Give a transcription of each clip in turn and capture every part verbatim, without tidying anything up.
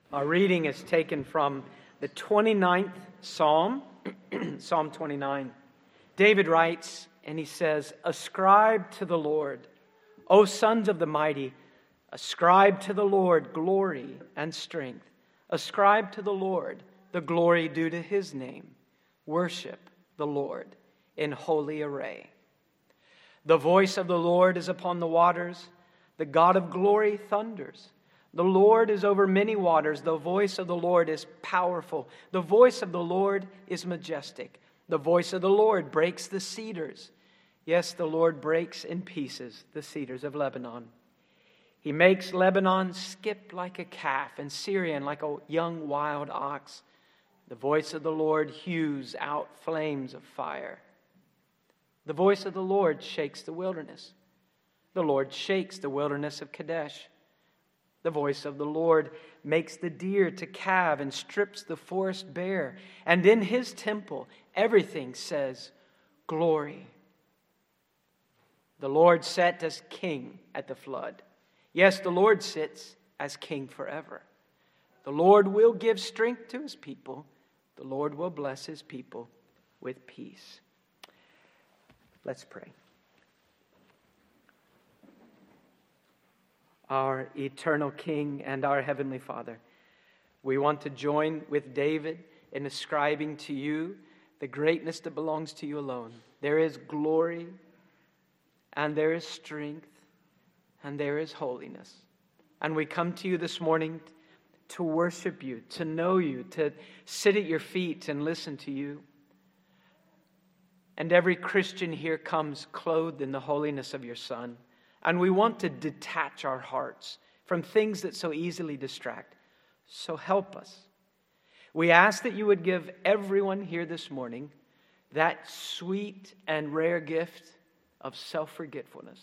Our reading is taken from the twenty-ninth Psalm, Psalm twenty-nine. David writes, and he says, "Ascribe to the Lord, O sons of the mighty, ascribe to the Lord glory and strength. Ascribe to the Lord the glory due to his name. Worship the Lord in holy array. The voice of the Lord is upon the waters. The God of glory thunders. The Lord is over many waters. The voice of the Lord is powerful. The voice of the Lord is majestic. The voice of the Lord breaks the cedars. Yes, the Lord breaks in pieces the cedars of Lebanon. He makes Lebanon skip like a calf and Syrian like a young wild ox. The voice of the Lord hews out flames of fire. The voice of the Lord shakes the wilderness. The Lord shakes the wilderness of Kadesh. The voice of the Lord makes the deer to calve and strips the forest bare. And in his temple, everything says, glory. The Lord sat as king at the flood. Yes, the Lord sits as king forever. The Lord will give strength to his people. The Lord will bless his people with peace." Let's pray. Our eternal King and our Heavenly Father, we want to join with David in ascribing to you the greatness that belongs to you alone. There is glory, and there is strength, and there is holiness. And we come to you this morning to worship you, to know you, to sit at your feet and listen to you. And every Christian here comes clothed in the holiness of your Son. And we want to detach our hearts from things that so easily distract. So help us. We ask that you would give everyone here this morning that sweet and rare gift of self-forgetfulness.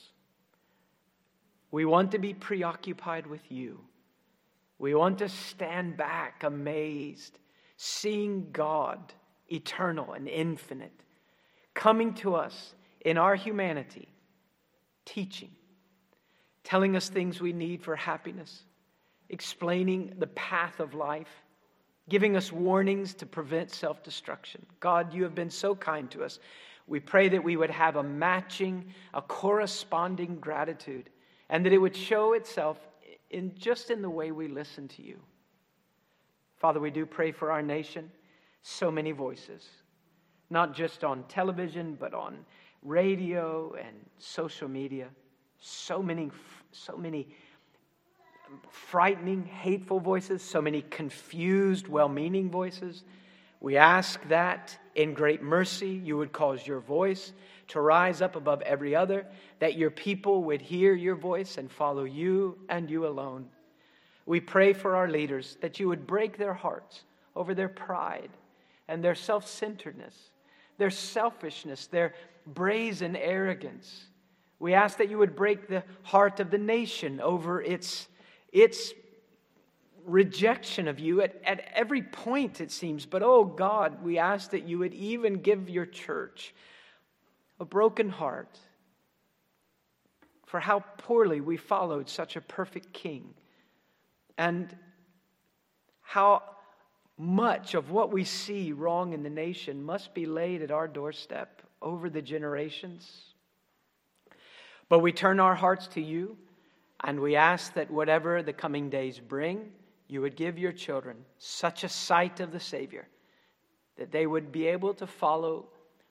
We want to be preoccupied with you. We want to stand back amazed, seeing God, eternal and infinite, coming to us in our humanity, teaching, telling us things we need for happiness, explaining the path of life, giving us warnings to prevent self-destruction. God, you have been so kind to us. We pray that we would have a matching, a corresponding gratitude, and that it would show itself in just in the way we listen to you. Father, we do pray for our nation. So many voices, not just on television, but on radio and social media. So many, so many frightening, hateful voices, so many confused, well-meaning voices. We ask that in great mercy you would cause your voice to rise up above every other, that your people would hear your voice and follow you and you alone. We pray for our leaders that you would break their hearts over their pride and their self-centeredness, their selfishness, their brazen arrogance. We ask that you would break the heart of the nation over its, its rejection of you at, at every point, it seems. But, oh God, we ask that you would even give your church a broken heart for how poorly we followed such a perfect king, and how much of what we see wrong in the nation must be laid at our doorstep over the generations. But we turn our hearts to you, and we ask that whatever the coming days bring, you would give your children such a sight of the Savior that they would be able to follow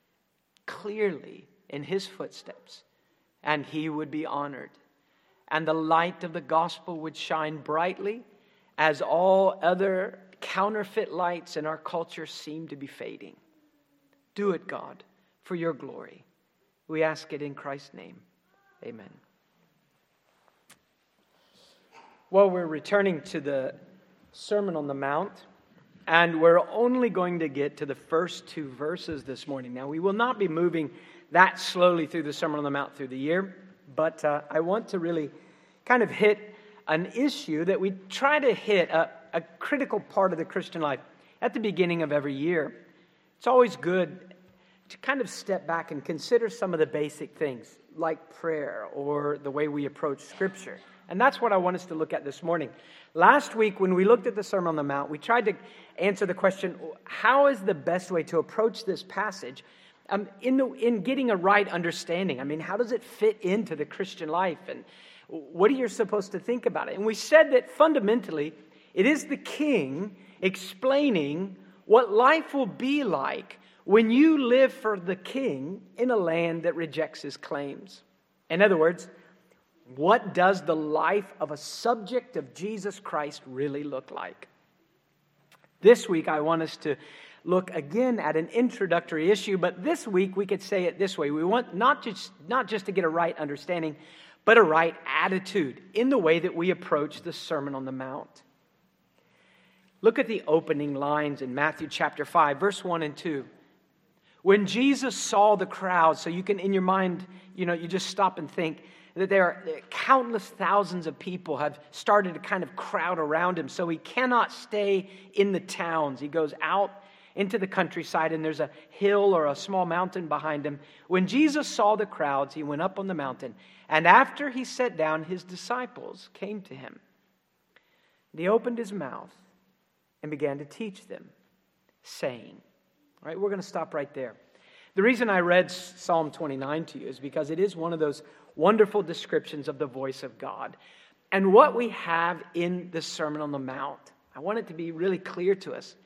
clearly in his footsteps, and he would be honored. And the light of the gospel would shine brightly as all other counterfeit lights in our culture seem to be fading. Do it, God, for your glory. We ask it in Christ's name. Amen. Well, we're returning to the Sermon on the Mount, and we're only going to get to the first two verses this morning. Now, we will not be moving that slowly through the Sermon on the Mount through the year, but uh, I want to really kind of hit an issue that we try to hit, a, a critical part of the Christian life at the beginning of every year. It's always good to kind of step back and consider some of the basic things, like prayer or the way we approach Scripture. And that's what I want us to look at this morning. Last week, when we looked at the Sermon on the Mount, we tried to answer the question, how is the best way to approach this passage um, in, the, in getting a right understanding? I mean, how does it fit into the Christian life? And what are you supposed to think about it? And we said that fundamentally, it is the king explaining what life will be like when you live for the king in a land that rejects his claims. In other words, what does the life of a subject of Jesus Christ really look like? This week, I want us to look again at an introductory issue, but this week we could say it this way. We want not just, not just to get a right understanding, but a right attitude in the way that we approach the Sermon on the Mount. Look at the opening lines in Matthew chapter five, verse one and two. When Jesus saw the crowd, so you can, in your mind, you know, you just stop and think that there are countless thousands of people have started to kind of crowd around him, so he cannot stay in the towns. He goes out into the countryside, and there's a hill or a small mountain behind him. When Jesus saw the crowds, he went up on the mountain, and after he sat down, his disciples came to him. And he opened his mouth and began to teach them, saying, all right, we're going to stop right there. The reason I read Psalm twenty-nine to you is because it is one of those wonderful descriptions of the voice of God. And what we have in the Sermon on the Mount, I want it to be really clear to us.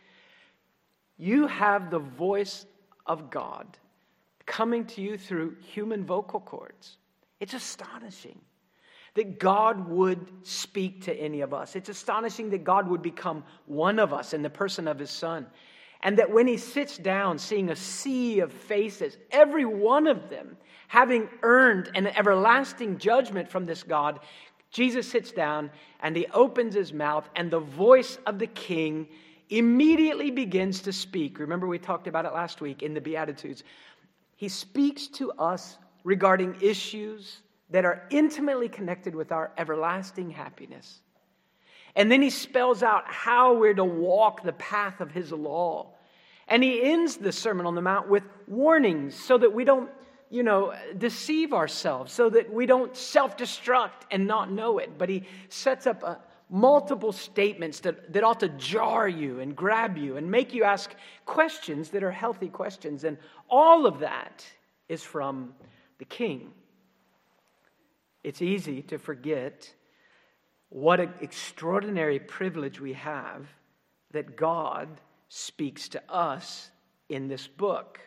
You have the voice of God coming to you through human vocal cords. It's astonishing that God would speak to any of us. It's astonishing that God would become one of us in the person of his Son. And that when he sits down, seeing a sea of faces, every one of them having earned an everlasting judgment from this God, Jesus sits down and he opens his mouth, and the voice of the King immediately begins to speak. Remember, we talked about it last week in the Beatitudes. He speaks to us regarding issues that are intimately connected with our everlasting happiness. And then he spells out how we're to walk the path of his law. And he ends the Sermon on the Mount with warnings so that we don't, you know, deceive ourselves, so that we don't self-destruct and not know it. But he sets up a, multiple statements that, that ought to jar you and grab you and make you ask questions that are healthy questions. And all of that is from the King. It's easy to forget what an extraordinary privilege we have that God speaks to us in this book.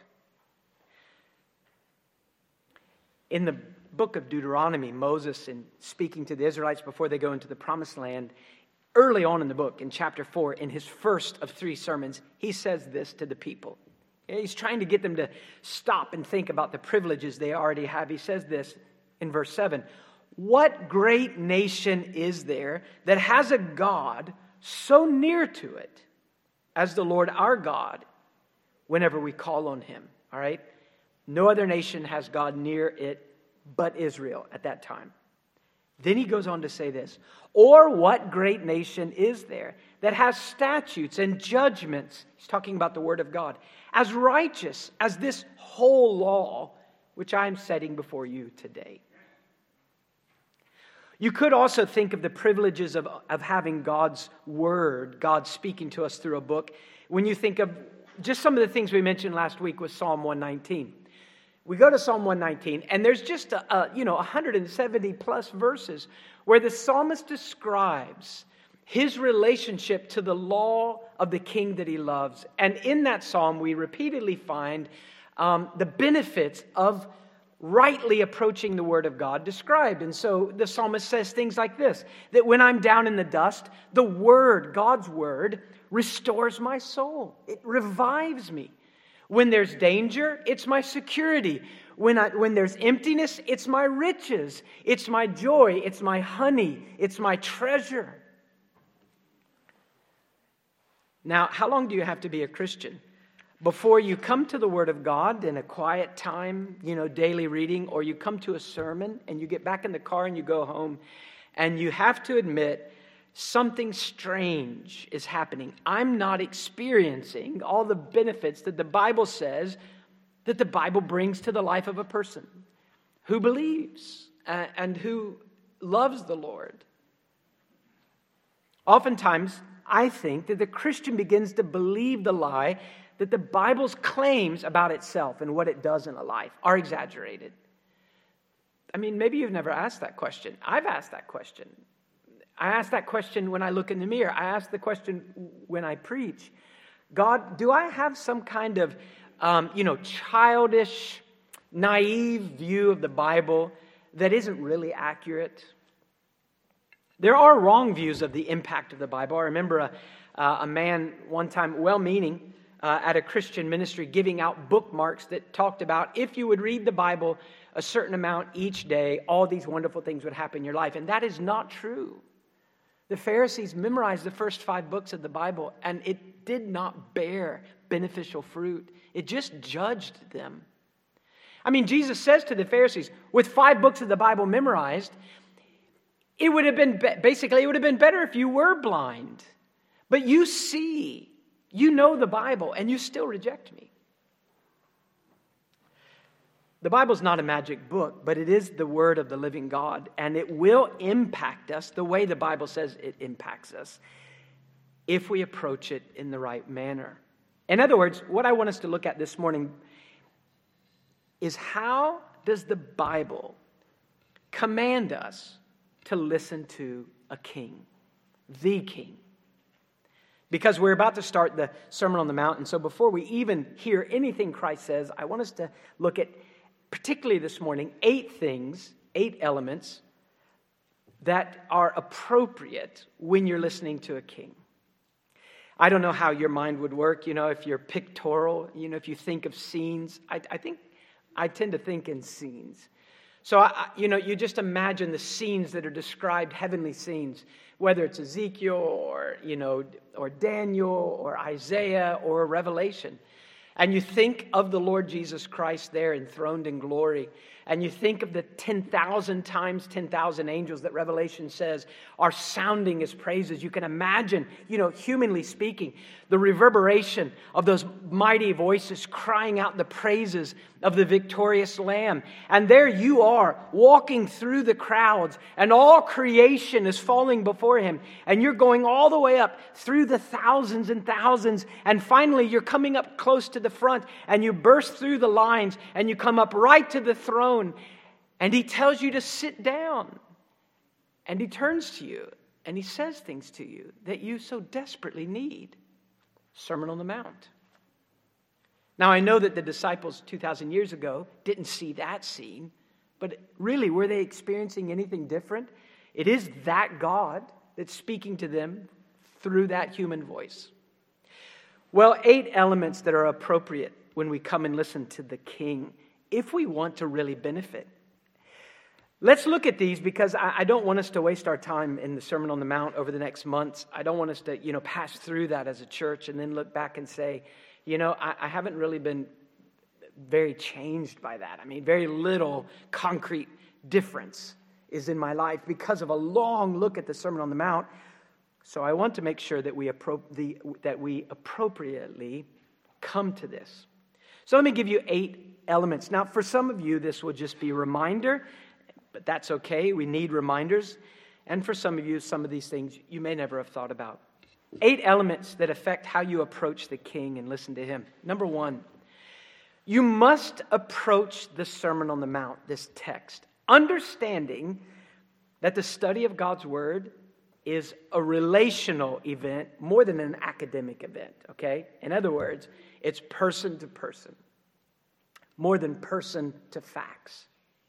In the book of Deuteronomy, Moses, in speaking to the Israelites before they go into the Promised Land, early on in the book, in chapter four, in his first of three sermons, he says this to the people. He's trying to get them to stop and think about the privileges they already have. He says this in verse seven. What great nation is there that has a God so near to it as the Lord our God whenever we call on him? All right? No other nation has God near it but Israel at that time. Then he goes on to say this. Or what great nation is there that has statutes and judgments, he's talking about the word of God, as righteous as this whole law which I am setting before you today? You could also think of the privileges of, of having God's word, God speaking to us through a book, when you think of just some of the things we mentioned last week with Psalm one nineteen. We go to Psalm one nineteen, and there's just a, a you know one hundred seventy plus verses where the psalmist describes his relationship to the law of the King that he loves. And in that psalm, we repeatedly find um, the benefits of rightly approaching the word of God described. And so the psalmist says things like this, that when I'm down in the dust, the word, God's word, restores my soul. It revives me. When there's danger, it's my security. When I, when there's emptiness, it's my riches. It's my joy. It's my honey. It's my treasure. Now, how long do you have to be a Christian before you come to the Word of God in a quiet time, you know, daily reading, or you come to a sermon and you get back in the car and you go home and you have to admit something strange is happening. I'm not experiencing all the benefits that the Bible says that the Bible brings to the life of a person who believes and who loves the Lord. Oftentimes, I think that the Christian begins to believe the lie that the Bible's claims about itself and what it does in a life are exaggerated. I mean, maybe you've never asked that question. I've asked that question. I ask that question when I look in the mirror. I ask the question when I preach. God, do I have some kind of, um, you know, childish, naive view of the Bible that isn't really accurate? There are wrong views of the impact of the Bible. I remember a, uh, a man one time, well-meaning, uh, at a Christian ministry giving out bookmarks that talked about if you would read the Bible a certain amount each day, all these wonderful things would happen in your life. And that is not true. The Pharisees memorized the first five books of the Bible, and it did not bear beneficial fruit. It just judged them. I mean, Jesus says to the Pharisees, with five books of the Bible memorized, it would have been, basically, it would have been better if you were blind. But you see, you know the Bible, and you still reject me. The Bible's not a magic book, but it is the Word of the living God, and it will impact us the way the Bible says it impacts us if we approach it in the right manner. In other words, what I want us to look at this morning is how does the Bible command us to listen to a king, the king? Because we're about to start the Sermon on the Mount, and so before we even hear anything Christ says, I want us to look at, particularly this morning, eight things, eight elements that are appropriate when you're listening to a king. I don't know how your mind would work, you know, if you're pictorial, you know, if you think of scenes. I, I think, I tend to think in scenes. So, I, you know, you just imagine the scenes that are described, heavenly scenes, whether it's Ezekiel or, you know, or Daniel or Isaiah or Revelation. And you think of the Lord Jesus Christ there enthroned in glory. And you think of the ten thousand times ten thousand angels that Revelation says are sounding his praises. You can imagine, you know, humanly speaking, the reverberation of those mighty voices crying out the praises of the victorious Lamb. And there you are, walking through the crowds, and all creation is falling before him. And you're going all the way up through the thousands and thousands. And finally, you're coming up close to the front, and you burst through the lines, and you come up right to the throne. And he tells you to sit down. And he turns to you, and he says things to you that you so desperately need. Sermon on the Mount. Now, I know that the disciples two thousand years ago didn't see that scene, but really, were they experiencing anything different? It is that God that's speaking to them through that human voice. Well, eight elements that are appropriate when we come and listen to the King, if we want to really benefit. Let's look at these because I, I don't want us to waste our time in the Sermon on the Mount over the next months. I don't want us to, you know, pass through that as a church and then look back and say, you know, I, I haven't really been very changed by that. I mean, very little concrete difference is in my life because of a long look at the Sermon on the Mount. So I want to make sure that we appro- the, that we appropriately come to this. So let me give you eight elements. Now, for some of you, this will just be a reminder, but that's okay. We need reminders. And for some of you, some of these things you may never have thought about. Eight elements that affect how you approach the King and listen to him. Number one, you must approach the Sermon on the Mount, this text, understanding that the study of God's Word is a relational event more than an academic event, okay? In other words, it's person to person, more than person to facts.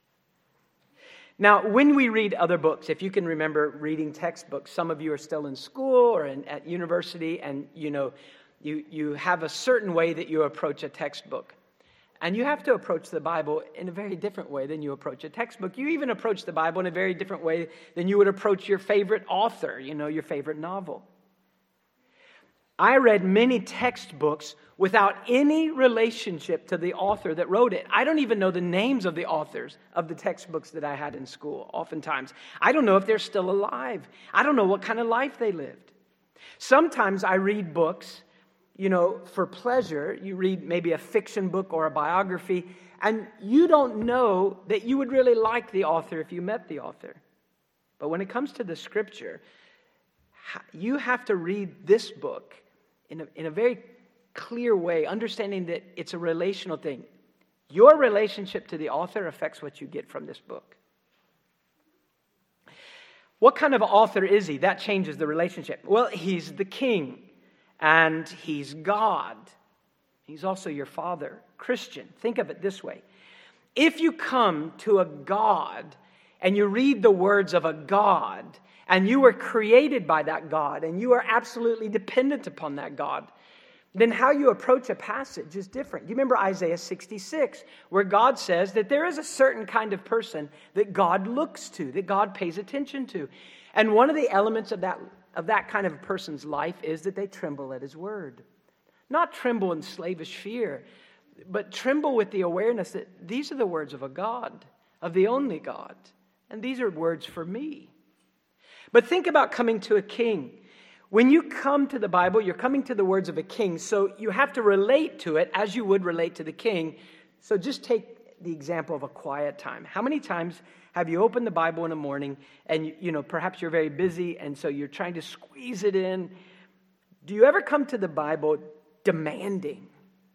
Now, when we read other books, if you can remember reading textbooks, some of you are still in school or in, at university, and you know, you, you have a certain way that you approach a textbook. And you have to approach the Bible in a very different way than you approach a textbook. You even approach the Bible in a very different way than you would approach your favorite author, you know, your favorite novel. I read many textbooks without any relationship to the author that wrote it. I don't even know the names of the authors of the textbooks that I had in school, oftentimes. I don't know if they're still alive. I don't know what kind of life they lived. Sometimes I read books, you know, for pleasure. You read maybe a fiction book or a biography, and you don't know that you would really like the author if you met the author. But when it comes to the Scripture, you have to read this book in a, in a very clear way, understanding that it's a relational thing. Your relationship to the author affects what you get from this book. What kind of author is he? That changes the relationship. Well, he's the king, and he's God. He's also your father. Christian, think of it this way. If you come to a God and you read the words of a God, and you were created by that God, and you are absolutely dependent upon that God, then how you approach a passage is different. You remember Isaiah sixty-six, where God says that there is a certain kind of person that God looks to, that God pays attention to. And one of the elements of that, of that kind of a person's life is that they tremble at his word. Not tremble in slavish fear, but tremble with the awareness that these are the words of a God, of the only God. And these are words for me. But think about coming to a king. When you come to the Bible, you're coming to the words of a king, so you have to relate to it as you would relate to the king. So just take the example of a quiet time. How many times have you opened the Bible in the morning and, you, you know, perhaps you're very busy and so you're trying to squeeze it in? Do you ever come to the Bible demanding?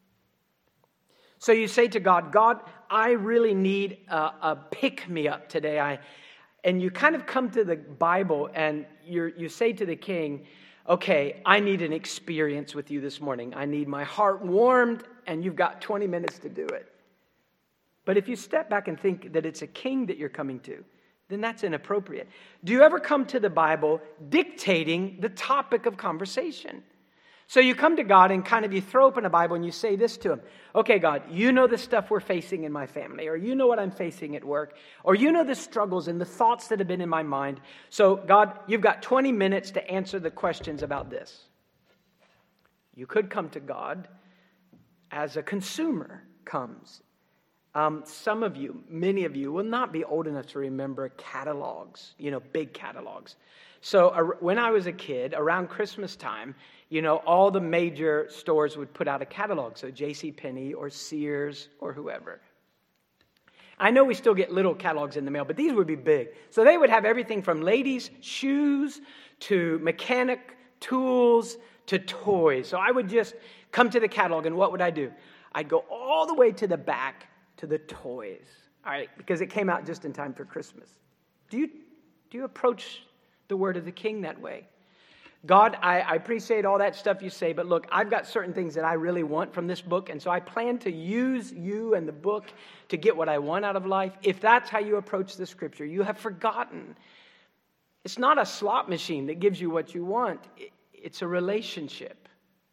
So you say to God, God, I really need a, a pick-me-up today. I, and you kind of come to the Bible and you you say to the king, okay, I need an experience with you this morning. I need my heart warmed, and you've got twenty minutes to do it. But if you step back and think that it's a king that you're coming to, then that's inappropriate. Do you ever come to the Bible dictating the topic of conversation? So you come to God and kind of you throw open a Bible and you say this to him. Okay, God, you know the stuff we're facing in my family, or you know what I'm facing at work, or you know the struggles and the thoughts that have been in my mind. So God, you've got twenty minutes to answer the questions about this. You could come to God as a consumer comes. Um, some of you, many of you, will not be old enough to remember catalogs, you know, big catalogs. So uh, when I was a kid, around Christmas time, you know, all the major stores would put out a catalog. So JCPenney or Sears or whoever. I know we still get little catalogs in the mail, but these would be big. So they would have everything from ladies' shoes to mechanic tools to toys. So I would just come to the catalog, and what would I do? I'd go all the way to the back to the toys, all right, because it came out just in time for Christmas. Do you, do you approach the word of the king that way? God, I, I appreciate all that stuff you say, but look, I've got certain things that I really want from this book, and so I plan to use you and the book to get what I want out of life. If that's how you approach the scripture, you have forgotten. It's not a slot machine that gives you what you want. It, it's a relationship.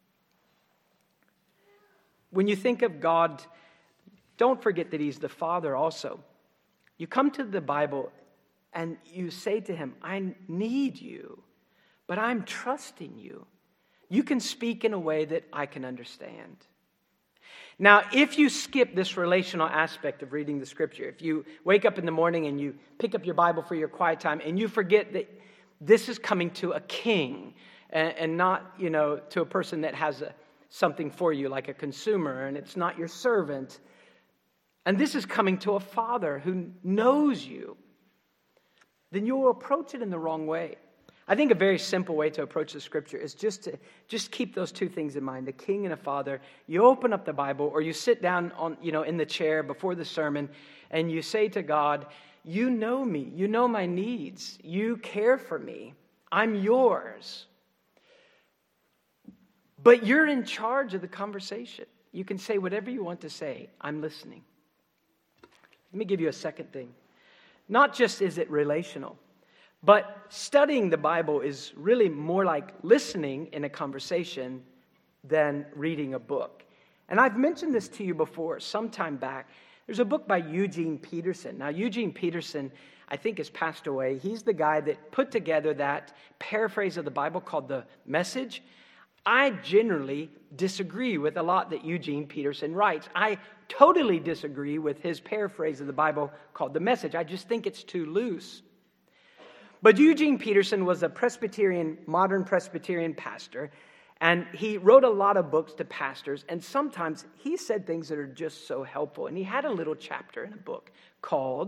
When you think of God, don't forget that he's the Father also. You come to the Bible and you say to him, I need you. But I'm trusting you. You can speak in a way that I can understand. Now, if you skip this relational aspect of reading the scripture, if you wake up in the morning and you pick up your Bible for your quiet time and you forget that this is coming to a king and, and not, you know, to a person that has a, something for you like a consumer, and it's not your servant, and this is coming to a father who knows you, then you will approach it in the wrong way. I think a very simple way to approach the scripture is just to just keep those two things in mind, the king and a father. You open up the Bible, or you sit down on, you know, in the chair before the sermon, and you say to God, you know me, you know my needs, you care for me, I'm yours. But you're in charge of the conversation. You can say whatever you want to say, I'm listening. Let me give you a second thing. Not just is it relational, but studying the Bible is really more like listening in a conversation than reading a book. And I've mentioned this to you before, some time back. There's a book by Eugene Peterson. Now, Eugene Peterson, I think, has passed away. He's the guy that put together that paraphrase of the Bible called The Message. I generally disagree with a lot that Eugene Peterson writes. I totally disagree with his paraphrase of the Bible called The Message. I just think it's too loose. But Eugene Peterson was a Presbyterian, modern Presbyterian pastor, and he wrote a lot of books to pastors, and sometimes he said things that are just so helpful. And he had a little chapter in a book called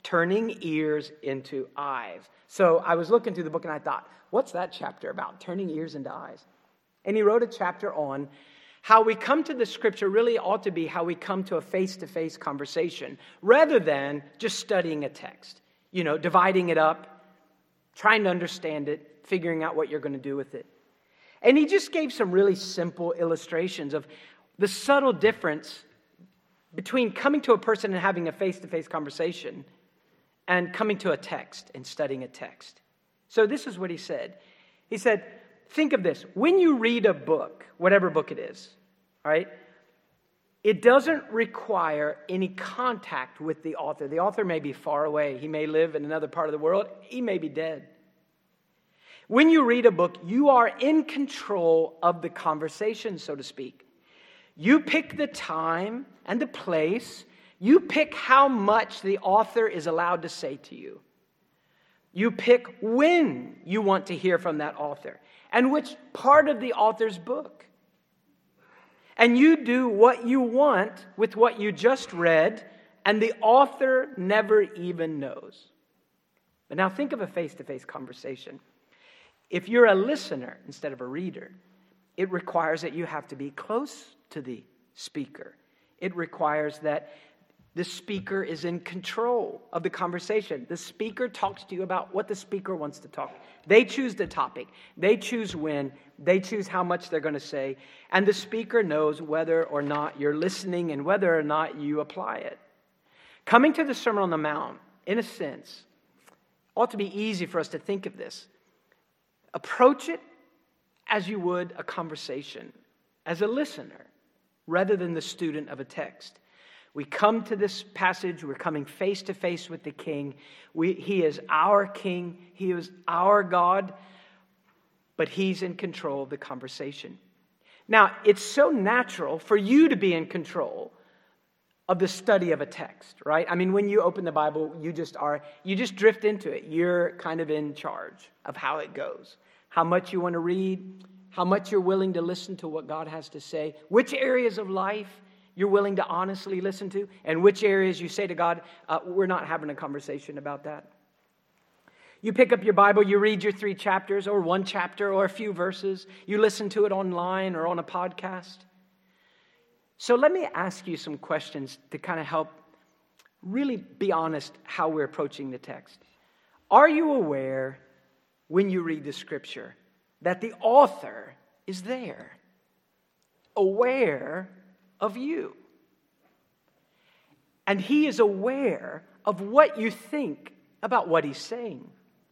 turning ears into eyes. So I was looking through the book and I thought, what's that chapter about? Turning ears into eyes. And he wrote a chapter on how we come to the scripture really ought to be how we come to a face-to-face conversation rather than just studying a text. You know, dividing it up, trying to understand it, figuring out what you're going to do with it. And he just gave some really simple illustrations of the subtle difference between coming to a person and having a face-to-face conversation and coming to a text and studying a text. So this is what he said. He said, think of this. When you read a book, whatever book it is, right, it doesn't require any contact with the author. The author may be far away. He may live in another part of the world. He may be dead. When you read a book, you are in control of the conversation, so to speak. You pick the time and the place. You pick how much the author is allowed to say to you. You pick when you want to hear from that author and which part of the author's book. And you do what you want with what you just read, and the author never even knows. But now think of a face-to-face conversation. If you're a listener instead of a reader, it requires that you have to be close to the speaker. It requires that the speaker is in control of the conversation. The speaker talks to you about what the speaker wants to talk. They choose the topic. They choose when. They choose how much they're going to say. And the speaker knows whether or not you're listening and whether or not you apply it. Coming to the Sermon on the Mount, in a sense, ought to be easy for us to think of this. Approach it as you would a conversation, as a listener, rather than the student of a text. We come to this passage, we're coming face to face with the King. We, he is our King, He is our God, but He's in control of the conversation. Now, it's so natural for you to be in control of the study of a text, right? I mean, when you open the Bible, you just are, you just drift into it. You're kind of in charge of how it goes, how much you want to read, how much you're willing to listen to what God has to say, which areas of life you're willing to honestly listen to, and which areas you say to God, uh, we're not having a conversation about that. You pick up your Bible, you read your three chapters, or one chapter, or a few verses. You listen to it online or on a podcast. So let me ask you some questions to kind of help really be honest how we're approaching the text. Are you aware, when you read the Scripture, that the author is there, aware of you? And he is aware of what you think about what he's saying.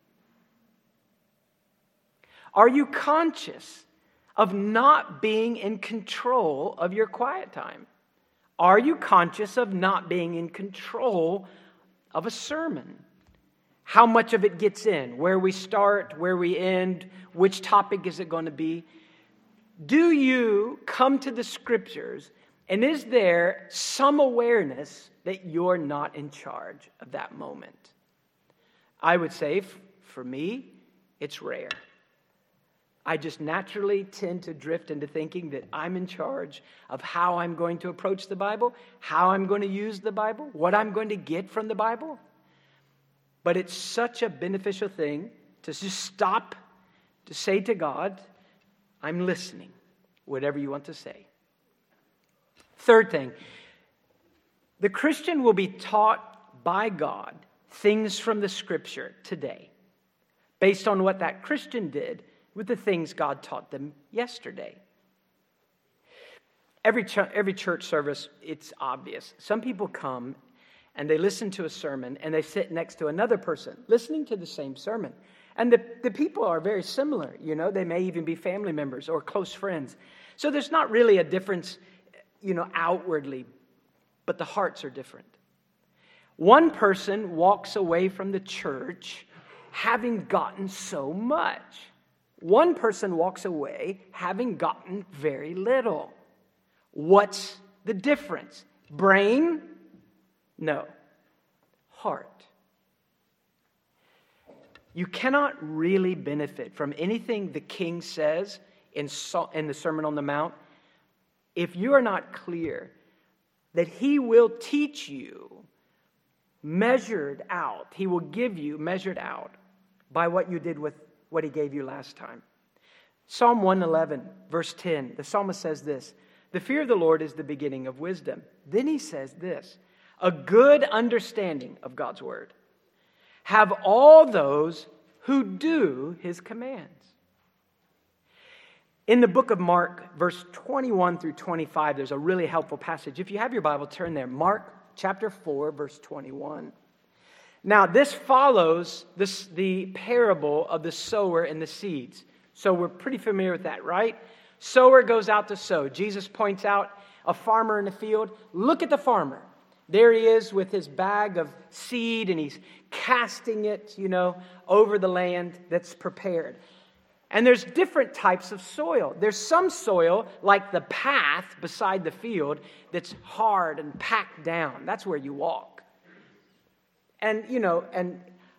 Are you conscious of not being in control of your quiet time? Are you conscious of not being in control of a sermon? How much of it gets in? Where we start, where we end, which topic is it going to be? Do you come to the Scriptures, and is there some awareness that you're not in charge of that moment? I would say, for me, it's rare. I just naturally tend to drift into thinking that I'm in charge of how I'm going to approach the Bible, how I'm going to use the Bible, what I'm going to get from the Bible. But it's such a beneficial thing to just stop, to say to God, I'm listening, whatever you want to say. Third thing, the Christian will be taught by God things from the Scripture today, based on what that Christian did with the things God taught them yesterday. Every, ch- every church service, it's obvious. Some people come and they listen to a sermon and they sit next to another person listening to the same sermon. And the, the people are very similar, you know. They may even be family members or close friends. So there's not really a difference, you know, outwardly, but the hearts are different. One person walks away from the church having gotten so much. One person walks away having gotten very little. What's the difference? Brain? No. Heart. You cannot really benefit from anything the King says in, so, in the Sermon on the Mount if you are not clear that he will teach you measured out. He will give you measured out by what you did with what he gave you last time. Psalm one eleven, verse ten, the psalmist says this, "The fear of the Lord is the beginning of wisdom." Then he says this, "A good understanding of God's word have all those who do his commands." In the book of Mark, verse twenty-one through twenty-five, there's a really helpful passage. If you have your Bible, turn there. Mark chapter four, verse twenty-one. Now, this follows this, the parable of the sower and the seeds. So we're pretty familiar with that, right? Sower goes out to sow. Jesus points out a farmer in the field. Look at the farmer. There he is with his bag of seed, and he's casting it, you know, over the land that's prepared. And there's different types of soil. There's some soil, like the path beside the field, that's hard and packed down. That's where you walk. And, you know, and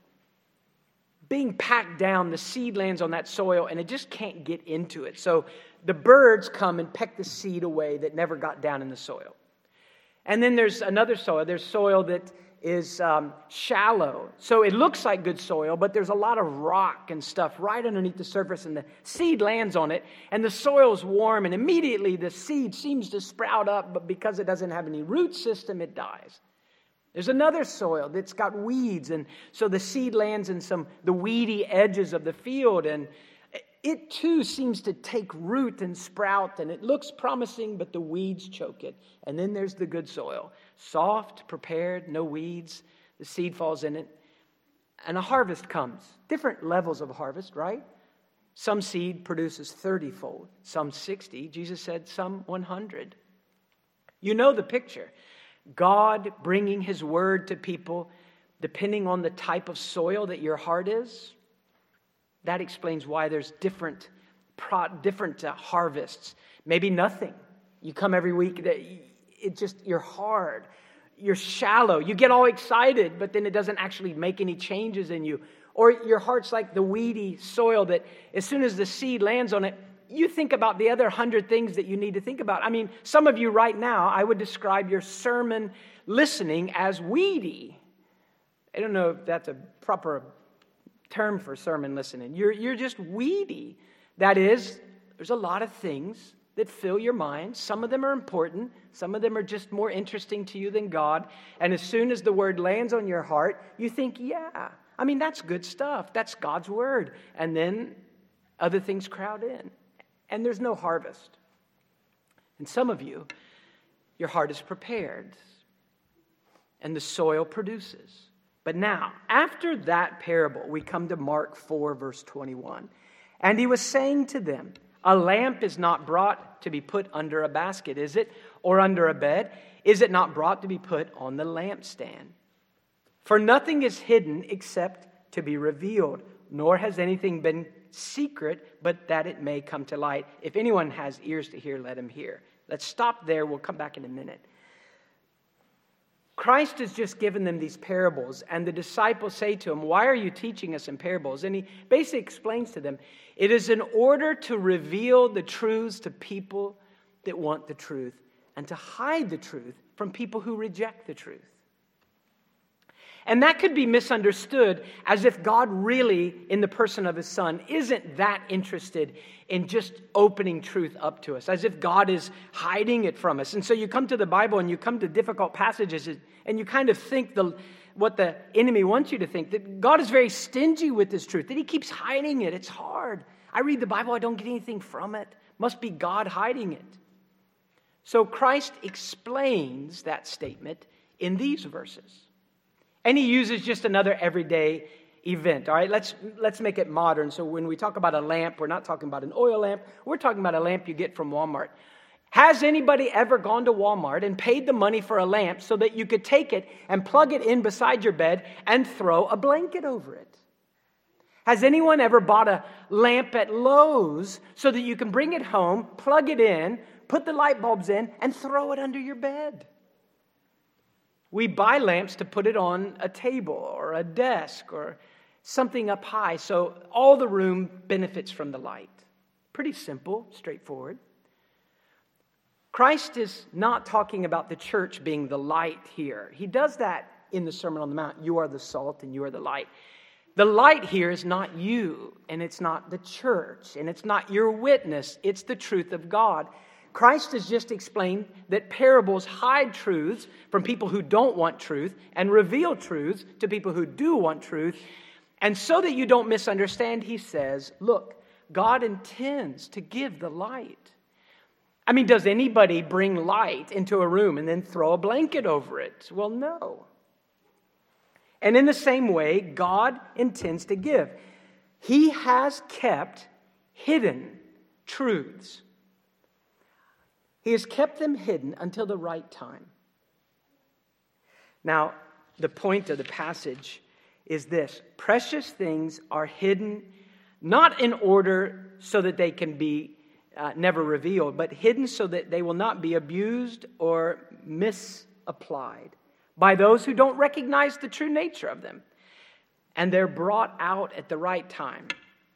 being packed down, the seed lands on that soil, and it just can't get into it. So the birds come and peck the seed away that never got down in the soil. And then there's another soil. There's soil that is um, shallow. So it looks like good soil, but there's a lot of rock and stuff right underneath the surface, and the seed lands on it, and the soil's warm, and immediately the seed seems to sprout up, but because it doesn't have any root system, it dies. There's another soil that's got weeds, and so the seed lands in some the weedy edges of the field, and it too seems to take root and sprout, and it looks promising, but the weeds choke it. And then there's the good soil. Soft, prepared, no weeds. The seed falls in it. And a harvest comes. Different levels of harvest, right? Some seed produces thirty-fold. Some sixty. Jesus said some one hundred. You know the picture. God bringing his word to people depending on the type of soil that your heart is. That explains why there's different, pro, different uh, harvests. Maybe nothing. You come every week, it just, you're hard. You're shallow. You get all excited, but then it doesn't actually make any changes in you. Or your heart's like the weedy soil that as soon as the seed lands on it, you think about the other hundred things that you need to think about. I mean, some of you right now, I would describe your sermon listening as weedy. I don't know if that's a proper term for sermon listening. You're, you're just weedy. That is, there's a lot of things that fill your mind. Some of them are important. Some of them are just more interesting to you than God. And as soon as the word lands on your heart, you think, yeah, I mean, that's good stuff. That's God's word. And then other things crowd in. And there's no harvest. And some of you, your heart is prepared. And the soil produces. But now, after that parable, we come to Mark four, verse twenty-one. And he was saying to them, a lamp is not brought to be put under a basket, is it? Or under a bed? Is it not brought to be put on the lampstand? For nothing is hidden except to be revealed, nor has anything been secret, but that it may come to light. If anyone has ears to hear, let him hear. Let's stop there. We'll come back in a minute. Christ has just given them these parables, and the disciples say to him, why are you teaching us in parables? And he basically explains to them, it is in order to reveal the truths to people that want the truth, and to hide the truth from people who reject the truth. And that could be misunderstood as if God really, in the person of his Son, isn't that interested in just opening truth up to us, as if God is hiding it from us. And so you come to the Bible and you come to difficult passages and you kind of think the what the enemy wants you to think, that God is very stingy with this truth, that he keeps hiding it. It's hard. I read the Bible, I don't get anything from it. Must be God hiding it. So Christ explains that statement in these verses. And he uses just another everyday event. All right, let's let's make it modern. So when we talk about a lamp, we're not talking about an oil lamp. We're talking about a lamp you get from Walmart. Has anybody ever gone to Walmart and paid the money for a lamp so that you could take it and plug it in beside your bed and throw a blanket over it? Has anyone ever bought a lamp at Lowe's so that you can bring it home, plug it in, put the light bulbs in, and throw it under your bed? We buy lamps to put it on a table or a desk or something up high so all the room benefits from the light. Pretty simple, straightforward. Christ is not talking about the church being the light here. He does that in the Sermon on the Mount. You are the salt and you are the light. The light here is not you, and it's not the church, and it's not your witness. It's the truth of God. Christ has just explained that parables hide truths from people who don't want truth and reveal truths to people who do want truth. And so that you don't misunderstand, he says, look, God intends to give the light. I mean, does anybody bring light into a room and then throw a blanket over it? Well, no. And in the same way, God intends to give. He has kept hidden truths. He has kept them hidden until the right time. Now, the point of the passage is this: precious things are hidden not in order so that they can be uh, never revealed, but hidden so that they will not be abused or misapplied by those who don't recognize the true nature of them. And they're brought out at the right time.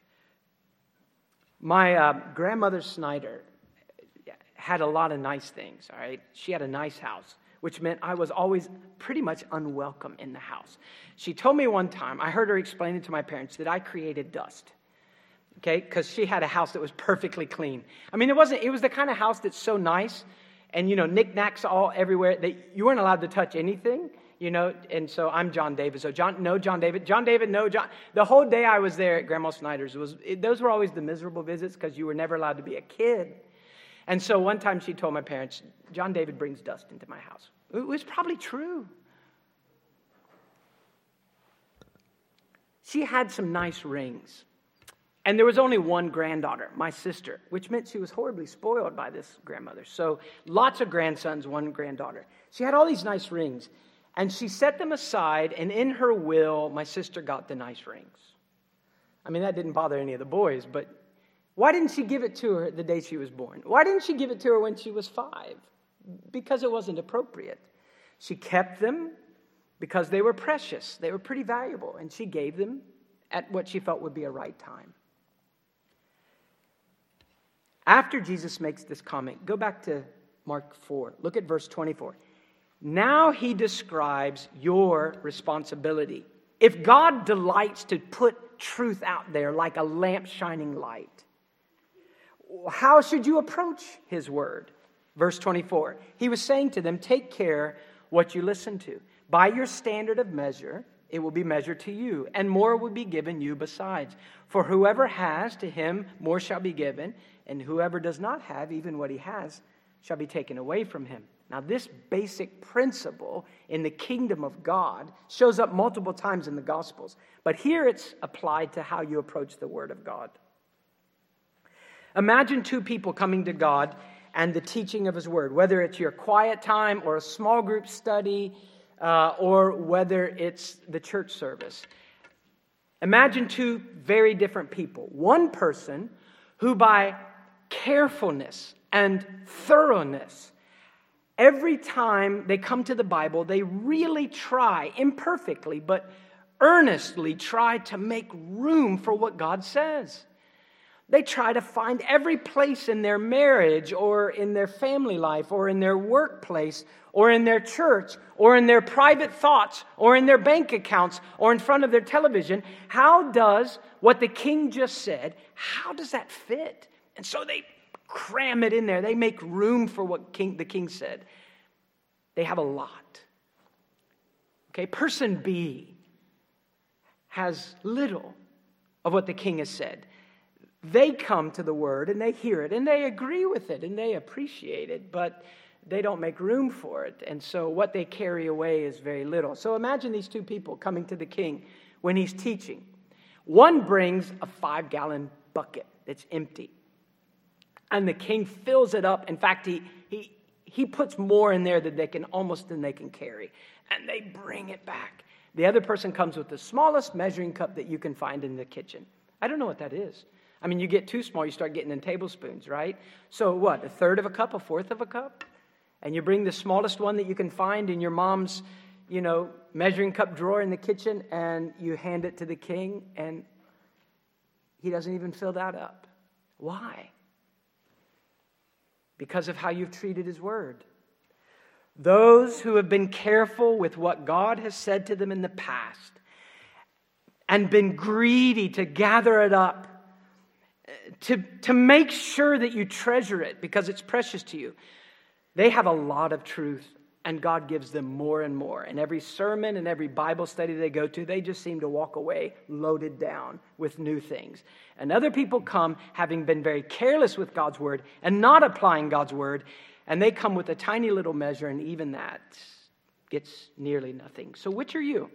My uh, grandmother Snyder had a lot of nice things, all right? She had a nice house, which meant I was always pretty much unwelcome in the house. She told me one time, I heard her explain it to my parents, that I created dust, okay? Because she had a house that was perfectly clean. I mean, it wasn't, it was the kind of house that's so nice and, you know, knickknacks all everywhere that you weren't allowed to touch anything, you know? And so I'm John David. So John, no John David. John David, no John. The whole day I was there at Grandma Snyder's, was it, those were always the miserable visits because you were never allowed to be a kid. And so one time she told my parents, John David brings dust into my house. It was probably true. She had some nice rings. And there was only one granddaughter, my sister, which meant she was horribly spoiled by this grandmother. So lots of grandsons, one granddaughter. She had all these nice rings. And she set them aside, and in her will, my sister got the nice rings. I mean, that didn't bother any of the boys, but why didn't she give it to her the day she was born? Why didn't she give it to her when she was five? Because it wasn't appropriate. She kept them because they were precious. They were pretty valuable, and she gave them at what she felt would be a right time. After Jesus makes this comment, go back to Mark four. Look at verse twenty-four. Now he describes your responsibility. If God delights to put truth out there like a lamp shining light, how should you approach his word? Verse twenty-four. He was saying to them, take care what you listen to. By your standard of measure, it will be measured to you, and more will be given you besides. For whoever has, to him more shall be given, and whoever does not have, even what he has, shall be taken away from him. Now, this basic principle in the kingdom of God shows up multiple times in the Gospels, but here it's applied to how you approach the Word of God. Imagine two people coming to God and the teaching of His Word, whether it's your quiet time or a small group study, uh, or whether it's the church service. Imagine two very different people. One person who by carefulness and thoroughness, every time they come to the Bible, they really try, imperfectly, but earnestly try to make room for what God says. They try to find every place in their marriage or in their family life or in their workplace or in their church or in their private thoughts or in their bank accounts or in front of their television. How does what the king just said, how does that fit? And so they cram it in there. They make room for what king, the king said. They have a lot. Okay, person B has little of what the king has said. They come to the word and they hear it and they agree with it and they appreciate it, but they don't make room for it. And so what they carry away is very little. So imagine these two people coming to the king when he's teaching. One brings a five-gallon bucket that's empty. And the king fills it up. In fact, he, he, he puts more in there than they can, almost than they can carry. And they bring it back. The other person comes with the smallest measuring cup that you can find in the kitchen. I don't know what that is. I mean, you get too small, you start getting in tablespoons, right? So what, a third of a cup, a fourth of a cup? And you bring the smallest one that you can find in your mom's, you know, measuring cup drawer in the kitchen, and you hand it to the king, and he doesn't even fill that up. Why? Because of how you've treated his word. Those who have been careful with what God has said to them in the past and been greedy to gather it up, to, to make sure that you treasure it because it's precious to you. They have a lot of truth, and God gives them more and more. And every sermon and every Bible study they go to, they just seem to walk away loaded down with new things. And other people come having been very careless with God's word and not applying God's word, and they come with a tiny little measure, and even that gets nearly nothing. So which are you?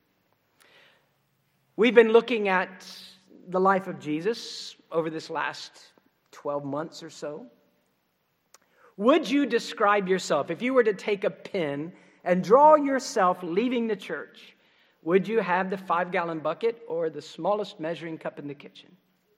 We've been looking at the life of Jesus over this last twelve months or so. Would you describe yourself, if you were to take a pen and draw yourself leaving the church, would you have the five-gallon bucket or the smallest measuring cup in the kitchen?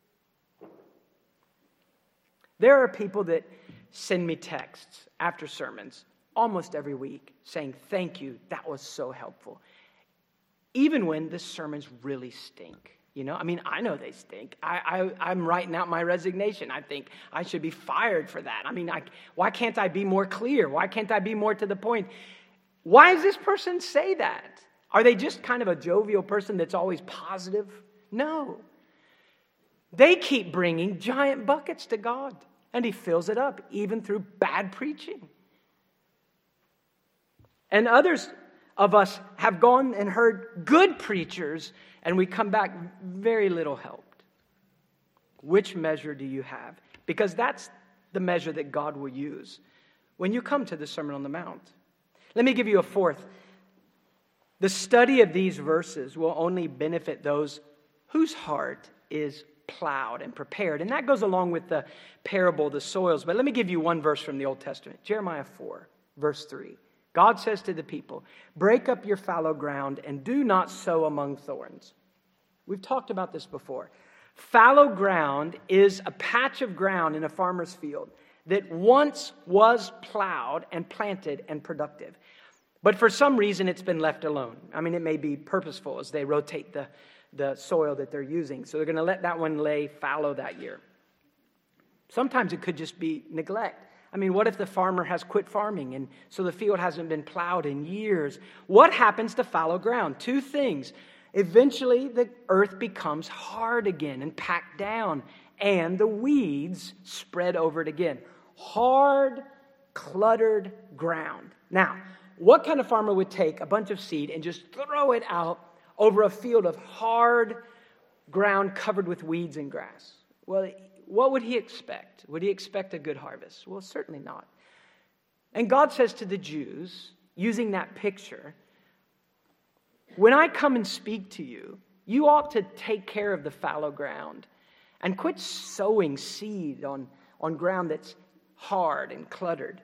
There are people that send me texts after sermons almost every week saying, thank you, that was so helpful. Even when the sermons really stink. You know, I mean, I know they stink. I, I, I'm writing out my resignation. I think I should be fired for that. I mean, I, why can't I be more clear? Why can't I be more to the point? Why does this person say that? Are they just kind of a jovial person that's always positive? No. They keep bringing giant buckets to God, and He fills it up, even through bad preaching. And others of us have gone and heard good preachers, and we come back very little helped. Which measure do you have? Because that's the measure that God will use when you come to the Sermon on the Mount. Let me give you a fourth. The study of these verses will only benefit those whose heart is plowed and prepared. And that goes along with the parable of the soils. But let me give you one verse from the Old Testament. Jeremiah four, verse three. God says to the people, break up your fallow ground and do not sow among thorns. We've talked about this before. Fallow ground is a patch of ground in a farmer's field that once was plowed and planted and productive. But for some reason, it's been left alone. I mean, it may be purposeful as they rotate the, the soil that they're using. So they're going to let that one lay fallow that year. Sometimes it could just be neglect. I mean, what if the farmer has quit farming and so the field hasn't been plowed in years? What happens to fallow ground? Two things. Eventually, the earth becomes hard again and packed down, and the weeds spread over it again. Hard, cluttered ground. Now, what kind of farmer would take a bunch of seed and just throw it out over a field of hard ground covered with weeds and grass? Well, what would he expect? Would he expect a good harvest? Well, certainly not. And God says to the Jews, using that picture, when I come and speak to you, you ought to take care of the fallow ground and quit sowing seed on, on ground that's hard and cluttered.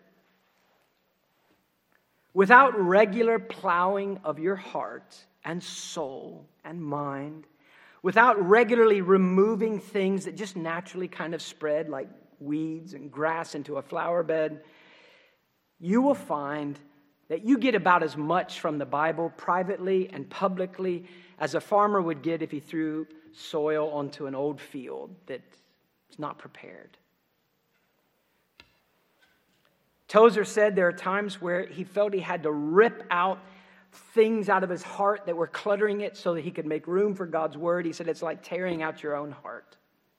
Without regular plowing of your heart and soul and mind, without regularly removing things that just naturally kind of spread like weeds and grass into a flower bed, you will find that you get about as much from the Bible privately and publicly as a farmer would get if he threw soil onto an old field that's not prepared. Tozer said there are times where he felt he had to rip out things out of his heart that were cluttering it so that he could make room for God's word. He said it's like tearing out your own heart.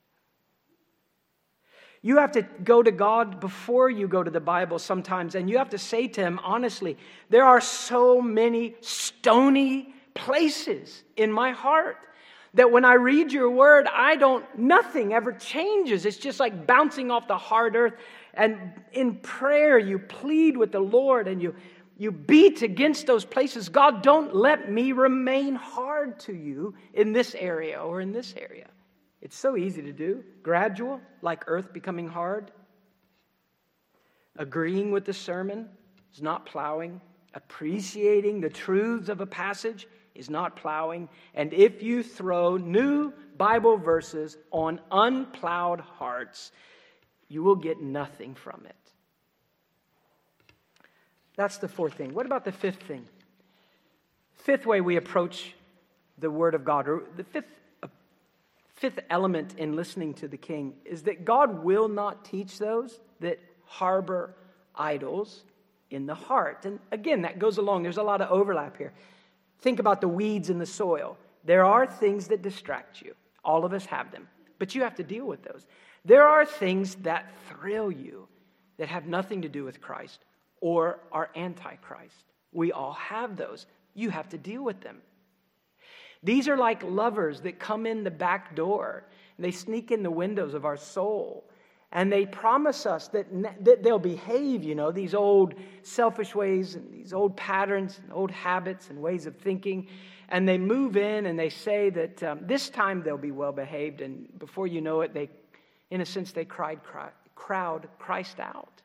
You have to go to God before you go to the Bible sometimes, and you have to say to Him, honestly, there are so many stony places in my heart that when I read your word, I don't, nothing ever changes. It's just like bouncing off the hard earth. And in prayer, you plead with the Lord and you You beat against those places. God, don't let me remain hard to you in this area or in this area. It's so easy to do. Gradual, like earth becoming hard. Agreeing with the sermon is not plowing. Appreciating the truths of a passage is not plowing. And if you throw new Bible verses on unplowed hearts, you will get nothing from it. That's the fourth thing. What about the fifth thing? Fifth way we approach the Word of God, or the fifth, uh, fifth element in listening to the King, is that God will not teach those that harbor idols in the heart. And again, that goes along. There's a lot of overlap here. Think about the weeds in the soil. There are things that distract you. All of us have them. But you have to deal with those. There are things that thrill you that have nothing to do with Christ or are anti-Christ. We all have those. You have to deal with them. These are like lovers that come in the back door. And they sneak in the windows of our soul. And they promise us that, that they'll behave, you know, these old selfish ways and these old patterns and old habits and ways of thinking. And they move in and they say that um, this time they'll be well behaved. And before you know it, they, in a sense, they cried, cry, crowd Christ out.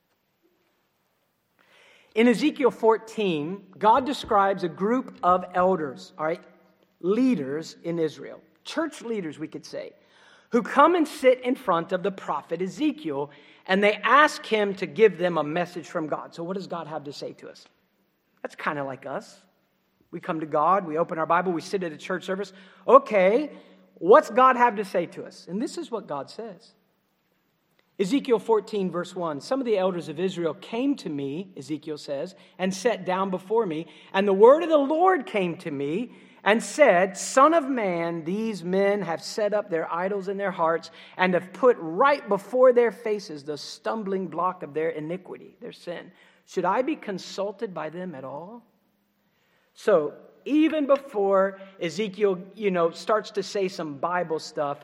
In Ezekiel fourteen, God describes a group of elders, all right, leaders in Israel, church leaders, we could say, who come and sit in front of the prophet Ezekiel, and they ask him to give them a message from God. So what does God have to say to us? That's kind of like us. We come to God, we open our Bible, we sit at a church service. Okay, what's God have to say to us? And this is what God says. Ezekiel fourteen, verse one, some of the elders of Israel came to me, Ezekiel says, and sat down before me, and the word of the Lord came to me, and said, Son of man, these men have set up their idols in their hearts and have put right before their faces the stumbling block of their iniquity, their sin. Should I be consulted by them at all? So even before Ezekiel, you know, starts to say some Bible stuff,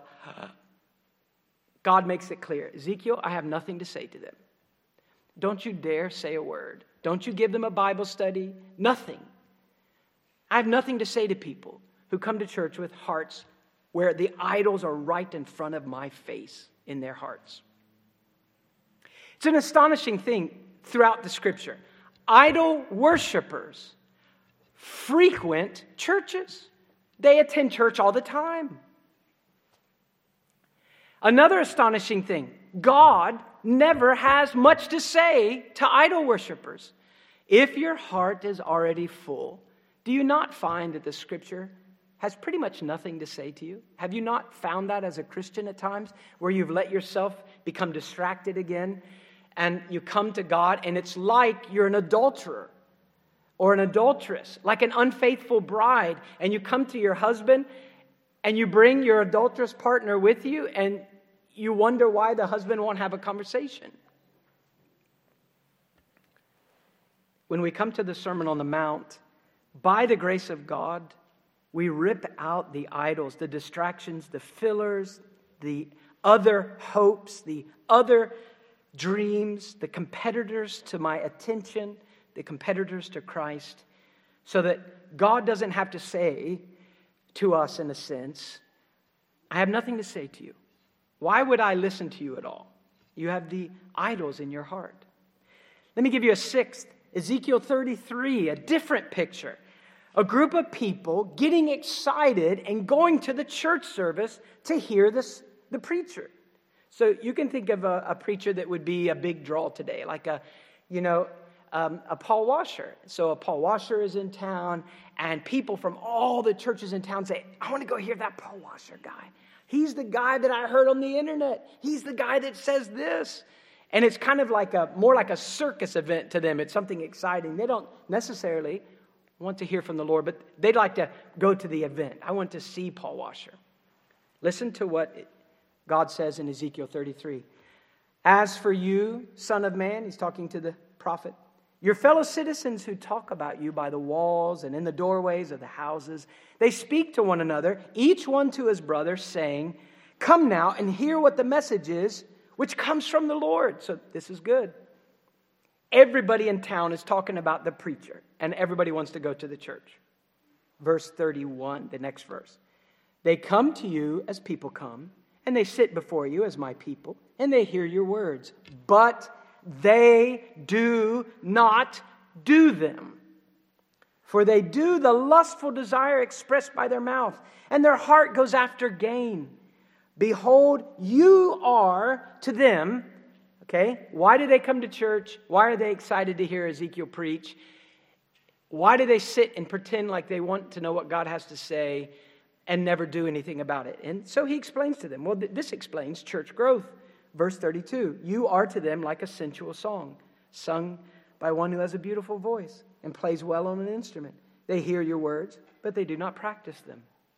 God makes it clear. Ezekiel, I have nothing to say to them. Don't you dare say a word. Don't you give them a Bible study. Nothing. I have nothing to say to people who come to church with hearts where the idols are right in front of my face in their hearts. It's an astonishing thing throughout the scripture. Idol worshipers frequent churches. They attend church all the time. Another astonishing thing, God never has much to say to idol worshipers. If your heart is already full, do you not find that the scripture has pretty much nothing to say to you? Have you not found that as a Christian at times, where you've let yourself become distracted again, and you come to God, and it's like you're an adulterer or an adulteress, like an unfaithful bride, and you come to your husband, and you bring your adulterous partner with you, and you wonder why the husband won't have a conversation. When we come to the Sermon on the Mount, by the grace of God, we rip out the idols, the distractions, the fillers, the other hopes, the other dreams, the competitors to my attention, the competitors to Christ, so that God doesn't have to say to us, in a sense, I have nothing to say to you. Why would I listen to you at all? You have the idols in your heart. Let me give you a sixth. Ezekiel thirty-three, a different picture. A group of people getting excited and going to the church service to hear this, the preacher. So you can think of a, a preacher that would be a big draw today, like a, you know, um, a Paul Washer. So a Paul Washer is in town, and people from all the churches in town say, I want to go hear that Paul Washer guy. He's the guy that I heard on the internet. He's the guy that says this. And it's kind of like a, more like a circus event to them. It's something exciting. They don't necessarily want to hear from the Lord, but they'd like to go to the event. I want to see Paul Washer. Listen to what God says in Ezekiel thirty-three. As for you, son of man, he's talking to the prophet, your fellow citizens who talk about you by the walls and in the doorways of the houses, they speak to one another, each one to his brother, saying, come now and hear what the message is, which comes from the Lord. So this is good. Everybody in town is talking about the preacher, and everybody wants to go to the church. Verse thirty-one, the next verse. They come to you as people come, and they sit before you as my people, and they hear your words. But they do not do them. For they do the lustful desire expressed by their mouth, and their heart goes after gain. Behold, you are to them. Okay, why do they come to church? Why are they excited to hear Ezekiel preach? Why do they sit and pretend like they want to know what God has to say and never do anything about it? And so he explains to them. Well, th- this explains church growth. Verse thirty-two, you are to them like a sensual song, sung by one who has a beautiful voice and plays well on an instrument. They hear your words, but they do not practice them.